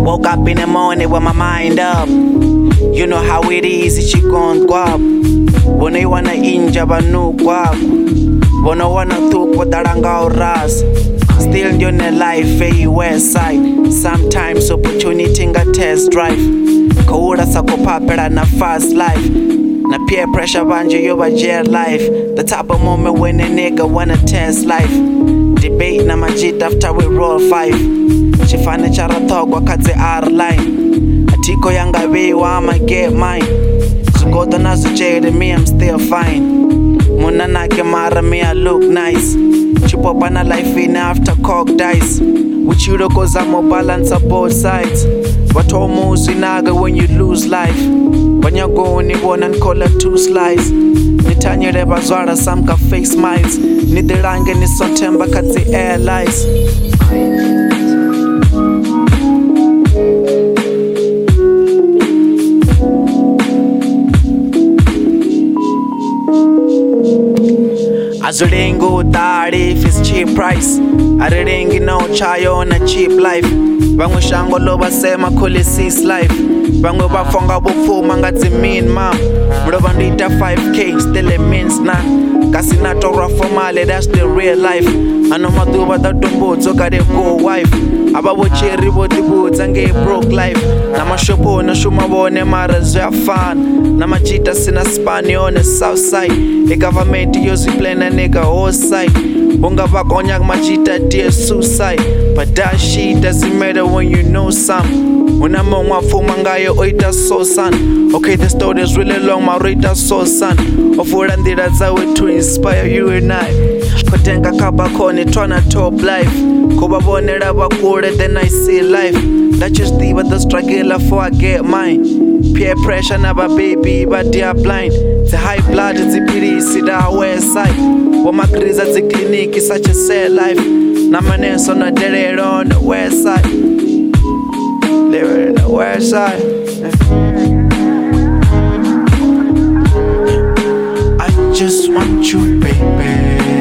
Woke up in the morning with my mind up. You know how it is, it's you gon' guap. When you wanna inja banu guap. When you wanna tuk with daranga ras. Still in the life, west side. Sometimes opportunity nga test drive. Kaura sako papera na fast life. Na peer pressure banje yo ba jail life. The type of moment when a nigga wanna test life. Debate na majit after we roll 5. Chifane chara thogwa katse R-line. Atiko yanga bewa I'ma get mine. Sugoto na sujede me I'm still fine. Muna nake mara me I look nice. Chipopa na life in after cock dice. With you cause I'm a balance of both sides. But almost inaga when you lose life. When you go ni one and call it 2 slices. Nitanye reba zwara samka fake smiles. Nidirange ni sotemba katsi airlines. Azurengo tari if it's cheap price. Arengi no chayo on a cheap life. Bango shango loba sema kule sis life. Bango bafonga bufuma ngati mean mom. Mroba ndita 5k still a means na. Kasina tora formale that's the real life. Ano maduba da dumbo zoka de go wife. Ababo cherry boti boots and get broke life. Na mashopo na shuma bone mara zwa fan. Na machita sina spani on the south side. The government yosi plan a nigga whole side. Bunga bakonyak machita dear suicide. But that shit doesn't matter when you know some. When I'm on my phone mangayo oita so son. Okay the story is really long my rita so son. Of what I did as I would to inspire you and I. Kotenga kabakoni tryna top life. Koba bonera bakure then I see life. That just the but the struggle before I get mine. Peer pressure never baby but they are blind. The high blood is the pity see the west side. What my crazy at the clinic is such a sad life. Now my name's on the dead on the west side. Living in the west side. I just want you baby.